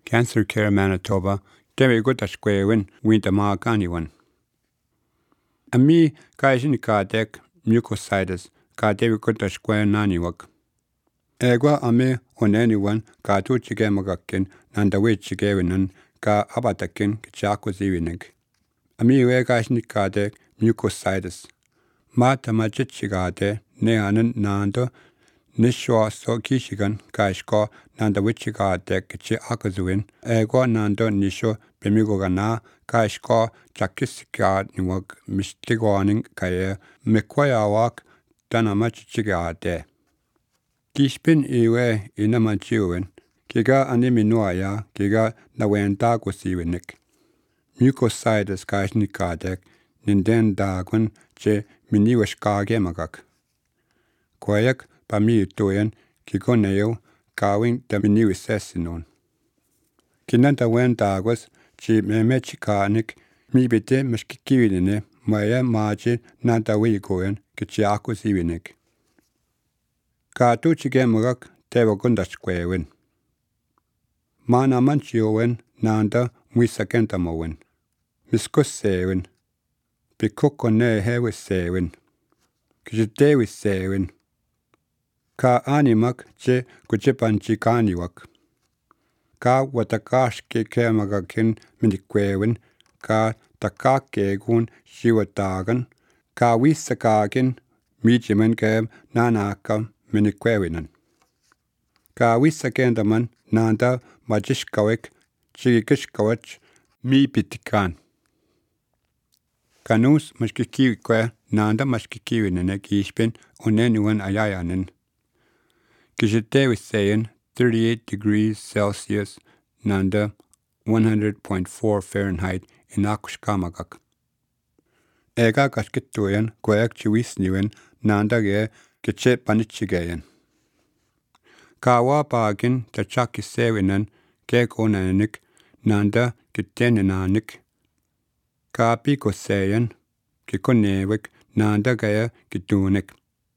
Cancer Care Manitoba, Dewi Gutashquewin, Winter Marganiwan. Ami Kaishin Kardek, mucositis, Kardewi Gutashque Naniwak. Egwa ame on anyone, Katu Chigemagakin, Nandawi Chigewinan, Ka Abatakin, Kichako Zivinig. Ami Kaishin Kardek, mucositis. Mata Majichigade, Neanan Nando, Nishwa so Kishigan, Kaishko, Nanda Wichigade, Kichi Akazuin, Ego Nando Nisho, Bemigogana, Kaishko, Jakisigad, Niwag, Mistigoning, Kaye, Mekwayawak, Danamachichigade. Kishpin Iwe, Inamachiwin, Kiga Animinoya, Kiga Nawendago Siwinik. Mucositis Kaishnikadek, Ninden Dagun, Che Miniwashkage Magak. Koyak, Pami Toyan, Kigoneo, Gawing the Miniwisesinon. Kinanta Wendagos, Chi Memechikanik, Mibite Mishkikiwine, Maya Marji, Nanta Wigoyan, Kichiako Siwinik. Katu Chigemagak, Tevagundashquewin. Mana Manchiowen, Nanda, Mwisakentamowen. Miskussewin. Pikukone Hewisewin. Kijidewisewin. Ka animak che kuchipanchikaniwak. Ka watakashke kemagakin minikwewin. Ka takakegun shiwatagan. Ka wisakakin mijimen kem nanaka minikwewinan. Ka wisakendaman nanda majishkawek chigikishkawach mi pitikan. Kanus mashkikiwikwe nanda mashkikiwinene kishpin unenuan ayayanin. Kishidewisayan 38 degrees Celsius nanda 100.4 Fahrenheit inakushkamagak. Ega kashkituyan kwayak chiwisniwen nanda ge kiche panichigayan. Kawa bagin tachakisewinan kek onanik nanda kitenenanik. Kapi kosayan kikonewik nanda gaya kitunik.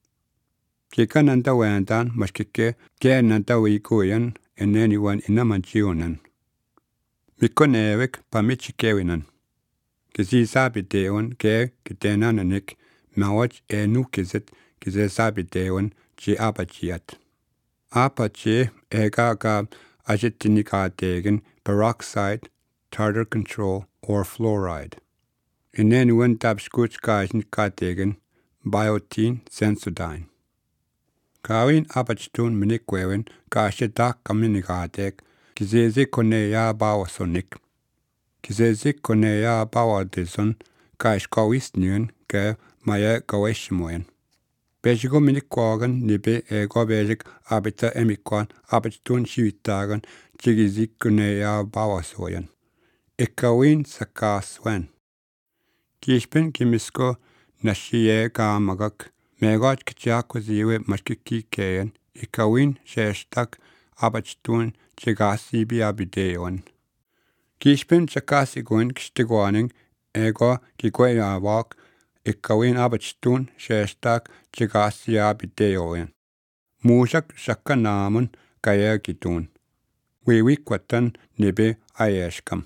Kika nanda wendan mashkike ke nanda wikoyan and anyone inamanchionan. Mikonewik pamichikewinan. Kizisabideon ke kitenananik mawach enukizit kizisabideon chi apachiat. Apache ega ajitinikadegen peroxide, tartar control, or fluoride. In anyone tabskuchkajn kadegen biotin sensodyne. Kawin apachtun minikwewen kashedak kaminikadek kizezi koneya bawasonik. Kizezi koneya bawadison kashkawisnyen ke maya gaweshimoyen. Bejigo minikwagan nibe ego bejik abita emikwan apachtun shivitagan chigizi koneya bawasoyen. Ikawin sakaswen. Kishpin kimisko nashiye kamagak megaj kichako ziwe mashkiki kayan ikawin sheshtak abachtun chigasi biabideon. Kishpin chakasigun kishtigwaning ego kikwayawak ikawin abachtun sheshtak chigasi abideon. Mushak shakanamun kaya kitun. Wiwikwatan nibe ayeshkam.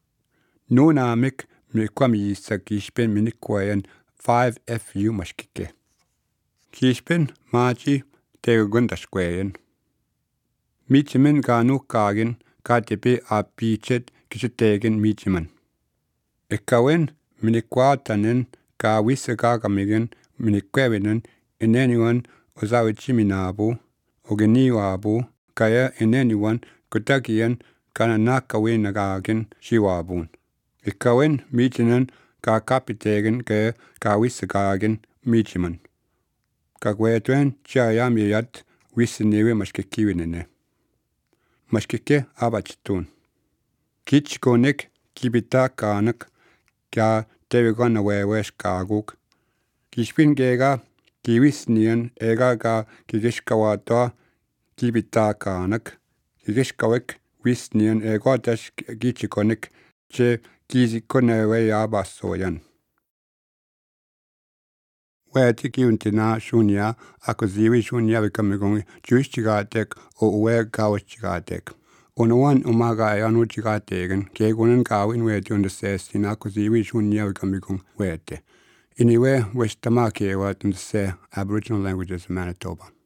Nunamik mikwamisa kishpin minikwayan 5FU mashkike. Kishpin maji tegundashkwayan. Michimin ganu kagin katipi apichet kishitegen michiman. Ikawin minikwatanin ka wisagagamigan minikwevinen ineniwan ozawichiminabu ogeniwabu kaya ineniwan kutagian kananakawinagagin shiwabun. Ikawin michinan ka kapitegen ke ka wisagagin michiman. Kagwetwen chayamiyat wisiniwe mashkikiwinene. Mashkike abachitun. Kichkonik kibita kanak kya tevigana wewesh kaguk. Kishpin gega kiwisnian ega ga kigishkawata kibita kanak. Kigishkawek wisnian ega dash gichikonik che kizikonewe yabasoyan. Weti kiuntina shunya akuziwi shunya vikamigongi juishchigatek o uwe gawachigatek. Onoan umaga anuchigatagan, Kegunan Gawin where to understand Sinakusi Shunya Kamikung Wete. Anyway, West Tamaki, what to say Aboriginal languages of Manitoba.